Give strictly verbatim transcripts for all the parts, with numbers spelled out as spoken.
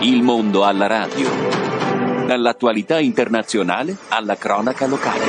Il mondo alla radio. Dall'attualità internazionale alla cronaca locale.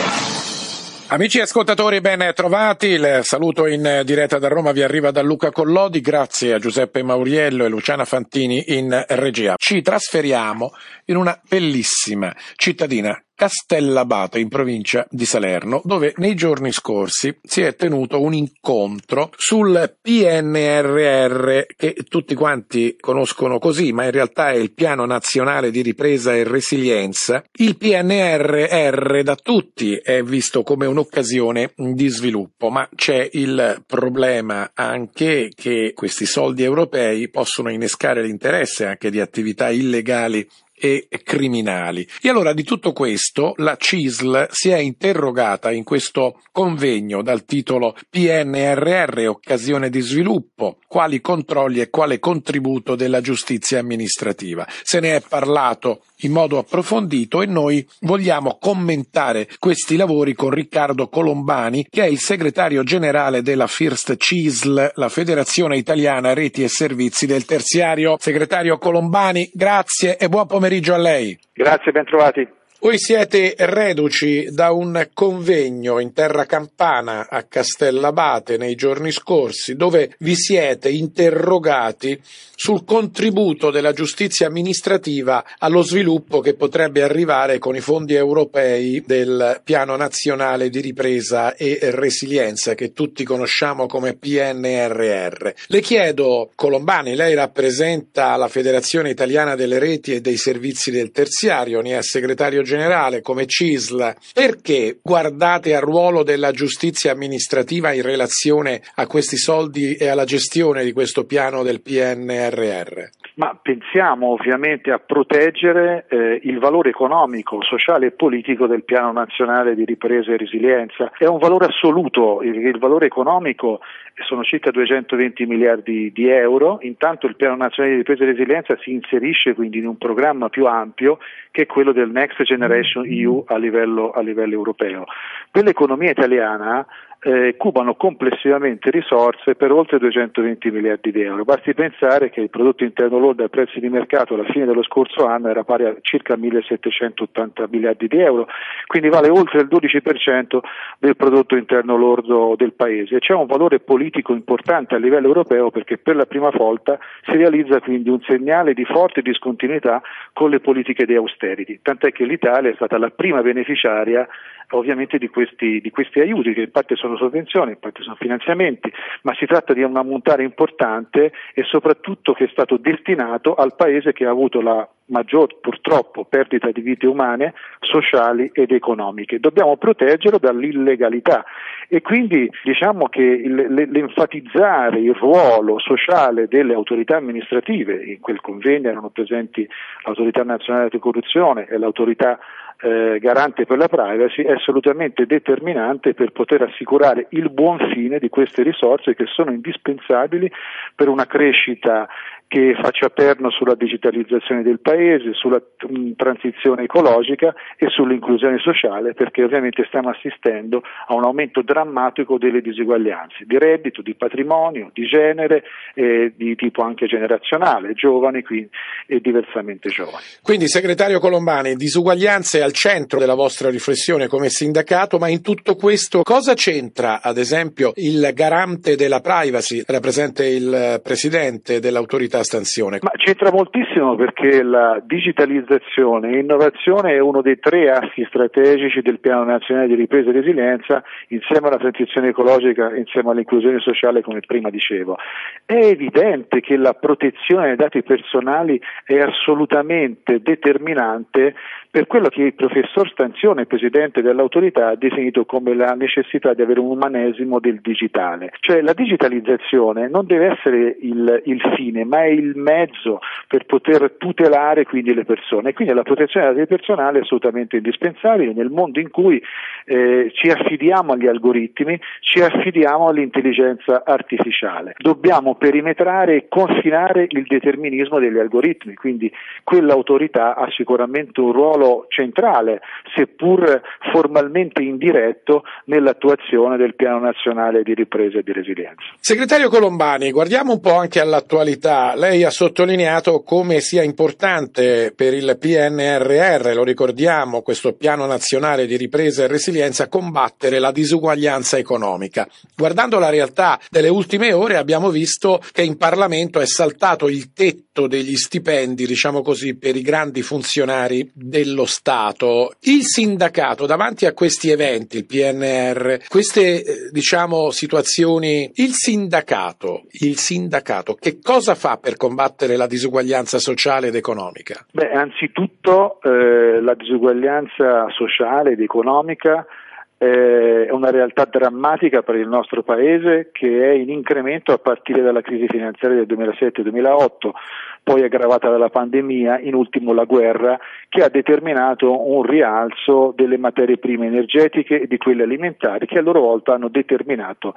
Amici ascoltatori, ben trovati. Il saluto in diretta da Roma vi arriva da Luca Collodi, grazie a Giuseppe Mauriello e Luciana Fantini in regia. Ci trasferiamo in una bellissima cittadina, Castellabate, in provincia di Salerno, dove nei giorni scorsi si è tenuto un incontro sul P N R R, che tutti quanti conoscono così, ma in realtà è il Piano Nazionale di Ripresa e Resilienza. Il P N R R da tutti è visto come un'occasione di sviluppo, ma c'è il problema anche che questi soldi europei possono innescare l'interesse anche di attività illegali e criminali. E allora di tutto questo la C I S L si è interrogata in questo convegno dal titolo P N R R, occasione di sviluppo, quali controlli e quale contributo della giustizia amministrativa. Se ne è parlato in modo approfondito e noi vogliamo commentare questi lavori con Riccardo Colombani, che è il segretario generale della First C I S L, la Federazione Italiana Reti e Servizi del Terziario. Segretario Colombani, grazie e buon pomeriggio a lei. Grazie, ben trovati. Voi siete reduci da un convegno in terra campana a Castellabate nei giorni scorsi, dove vi siete interrogati sul contributo della giustizia amministrativa allo sviluppo che potrebbe arrivare con i fondi europei del Piano Nazionale di Ripresa e Resilienza, che tutti conosciamo come P N R R. Le chiedo, Colombani, lei rappresenta la Federazione Italiana delle Reti e dei Servizi del Terziario, ne è segretario generale generale come C I S L, perché guardate al ruolo della giustizia amministrativa in relazione a questi soldi e alla gestione di questo piano del P N R R? Ma pensiamo ovviamente a proteggere eh, il valore economico, sociale e politico del Piano Nazionale di Ripresa e Resilienza. È un valore assoluto, il, il valore economico sono circa duecentoventi miliardi di euro, intanto il Piano Nazionale di Ripresa e Resilienza si inserisce quindi in un programma più ampio che è quello del Next Generation E U a livello, a livello europeo. Per l'economia italiana Eh, cubano complessivamente risorse per oltre duecentoventi miliardi di euro. Basti pensare che il prodotto interno lordo ai prezzi di mercato alla fine dello scorso anno era pari a circa millesettecentottanta miliardi di euro, quindi vale oltre il dodici per cento del prodotto interno lordo del paese. C'è un valore politico importante a livello europeo perché per la prima volta si realizza quindi un segnale di forte discontinuità con le politiche di austerity, tant'è che l'Italia è stata la prima beneficiaria ovviamente di questi, di questi aiuti, che in parte sono sovvenzioni, in parte sono finanziamenti, ma si tratta di un ammontare importante e soprattutto che è stato destinato al paese che ha avuto la maggior, purtroppo, perdita di vite umane, sociali ed economiche. Dobbiamo proteggerlo dall'illegalità e quindi diciamo che il, l'enfatizzare il ruolo sociale delle autorità amministrative, in quel convegno erano presenti l'Autorità Nazionale Anticorruzione e l'Autorità Eh, garante per la privacy, è assolutamente determinante per poter assicurare il buon fine di queste risorse che sono indispensabili per una crescita che faccia perno sulla digitalizzazione del paese, sulla mh, transizione ecologica e sull'inclusione sociale, perché ovviamente stiamo assistendo a un aumento drammatico delle disuguaglianze di reddito, di patrimonio, di genere e di tipo anche generazionale, giovani quindi, e diversamente giovani. Quindi, segretario Colombani, disuguaglianze al centro della vostra riflessione come sindacato, ma in tutto questo cosa c'entra ad esempio il garante della privacy, rappresenta il presidente dell'autorità stanzione? Ma c'entra moltissimo perché la digitalizzazione e innovazione è uno dei tre assi strategici del Piano Nazionale di Ripresa e Resilienza, insieme alla transizione ecologica, insieme all'inclusione sociale, come prima dicevo. È evidente che la protezione dei dati personali è assolutamente determinante per quello che il professor Stanzione, presidente dell'autorità, ha definito come la necessità di avere un umanesimo del digitale. Cioè la digitalizzazione non deve essere il, il fine, ma è il mezzo per poter tutelare quindi le persone. Quindi la protezione dei dati personali è assolutamente indispensabile nel mondo in cui eh, ci affidiamo agli algoritmi, ci affidiamo all'intelligenza artificiale. Dobbiamo perimetrare e confinare il determinismo degli algoritmi, quindi quell'autorità ha sicuramente un ruolo centrale fondamentale, seppur formalmente indiretto, nell'attuazione del Piano Nazionale di Ripresa e di Resilienza. Segretario Colombani, guardiamo un po' anche all'attualità. Lei ha sottolineato come sia importante per il P N R R, lo ricordiamo, questo Piano Nazionale di Ripresa e Resilienza, combattere la disuguaglianza economica. Guardando la realtà delle ultime ore abbiamo visto che in Parlamento è saltato il tetto degli stipendi, diciamo così, per i grandi funzionari dello Stato. Il sindacato, davanti a questi eventi, il P N R, queste diciamo situazioni, il sindacato, il sindacato che cosa fa per combattere la disuguaglianza sociale ed economica? Beh, anzitutto eh, la disuguaglianza sociale ed economica è una realtà drammatica per il nostro Paese, che è in incremento a partire dalla crisi finanziaria del duemilasette duemilaotto, poi aggravata dalla pandemia, in ultimo la guerra, che ha determinato un rialzo delle materie prime energetiche e di quelle alimentari, che a loro volta hanno determinato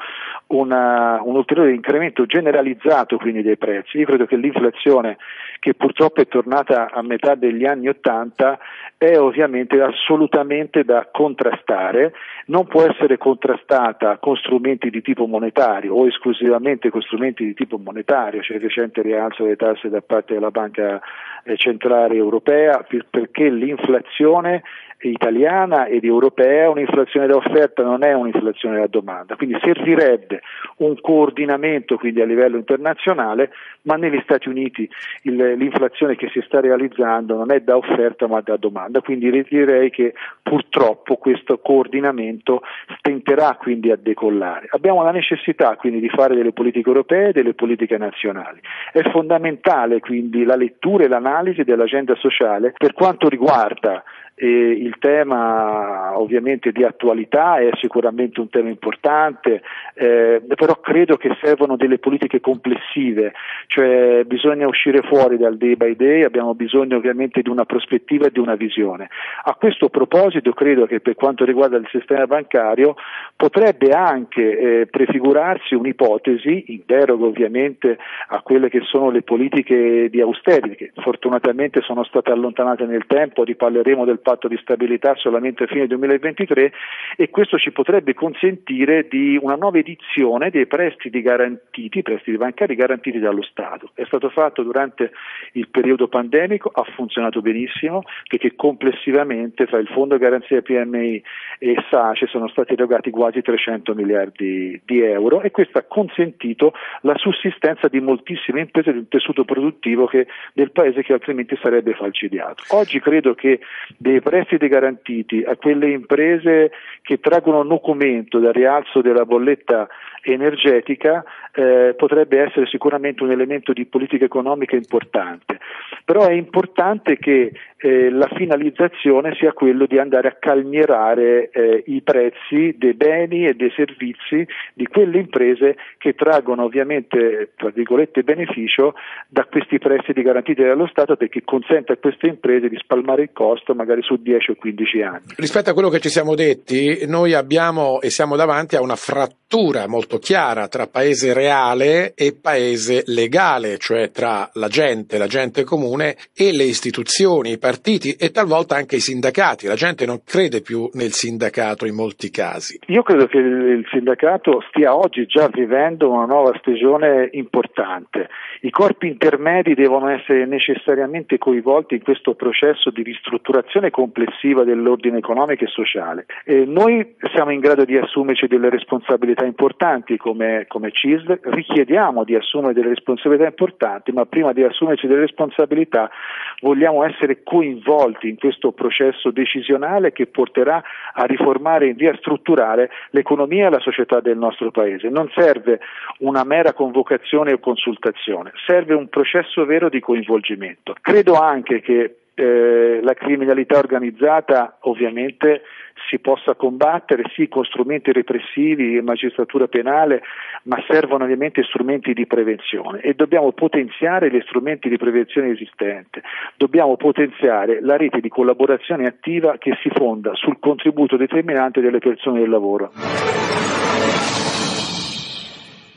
una, un ulteriore incremento generalizzato quindi dei prezzi. Io credo che l'inflazione, che purtroppo è tornata a metà degli anni Ottanta, è ovviamente assolutamente da contrastare. Non può essere contrastata con strumenti di tipo monetario o esclusivamente con strumenti di tipo monetario, c'è il recente rialzo delle tasse da parte della Banca Centrale Europea, perché l'inflazione italiana ed europea è un'inflazione da offerta, non è un'inflazione da domanda, quindi servirebbe un coordinamento quindi a livello internazionale, ma negli Stati Uniti il, l'inflazione che si sta realizzando non è da offerta ma da domanda, quindi direi che purtroppo questo coordinamento stenterà quindi a decollare. Abbiamo la necessità quindi di fare delle politiche europee e delle politiche nazionali. È fondamentale quindi la lettura e l'analisi dell'agenda sociale per quanto riguarda E il tema ovviamente di attualità è sicuramente un tema importante, eh, però credo che servono delle politiche complessive, cioè bisogna uscire fuori dal day by day, abbiamo bisogno ovviamente di una prospettiva e di una visione. A questo proposito credo che per quanto riguarda il sistema bancario potrebbe anche eh, prefigurarsi un'ipotesi, in deroga ovviamente a quelle che sono le politiche di austerity, che fortunatamente sono state allontanate nel tempo, riparleremo del patto di stabilità solamente a fine duemilaventitré, e questo ci potrebbe consentire di una nuova edizione dei prestiti garantiti, prestiti bancari garantiti dallo Stato. È stato fatto durante il periodo pandemico, ha funzionato benissimo, perché complessivamente fra il Fondo Garanzia P M I e SACE sono stati erogati quasi trecento miliardi di euro, e questo ha consentito la sussistenza di moltissime imprese di un tessuto produttivo che, del Paese che altrimenti sarebbe falcidiato. Oggi credo che dei prestiti garantiti a quelle imprese che traggono nocumento dal rialzo della bolletta energetica eh, potrebbe essere sicuramente un elemento di politica economica importante, però è importante che eh, la finalizzazione sia quello di andare a calmierare eh, i prezzi dei beni e dei servizi di quelle imprese che traggono ovviamente tra virgolette beneficio da questi prestiti garantiti dallo Stato, perché consente a queste imprese di spalmare il costo magari su dieci o quindici anni. Rispetto a quello che ci siamo detti, noi abbiamo e siamo davanti a una frattura molto chiara tra paese reale e paese legale, cioè tra la gente, la gente comune e le istituzioni, i partiti e talvolta anche i sindacati. La gente non crede più nel sindacato in molti casi. Io credo che il sindacato stia oggi già vivendo una nuova stagione importante. I corpi intermedi devono essere necessariamente coinvolti in questo processo di ristrutturazione complessiva dell'ordine economico e sociale. E noi siamo in grado di assumerci delle responsabilità importanti come, come C I S L, richiediamo di assumere delle responsabilità importanti, ma prima di assumerci delle responsabilità vogliamo essere coinvolti in questo processo decisionale che porterà a riformare in via strutturale l'economia e la società del nostro Paese. Non serve una mera convocazione o consultazione, serve un processo vero di coinvolgimento. Credo anche che eh, la criminalità organizzata ovviamente si possa combattere sì con strumenti repressivi e magistratura penale, ma servono ovviamente strumenti di prevenzione e dobbiamo potenziare gli strumenti di prevenzione esistenti, dobbiamo potenziare la rete di collaborazione attiva che si fonda sul contributo determinante delle persone del lavoro.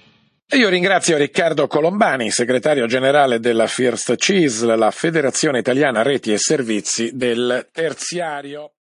E io ringrazio Riccardo Colombani, segretario generale della First C I S L, la Federazione Italiana Reti e Servizi del Terziario.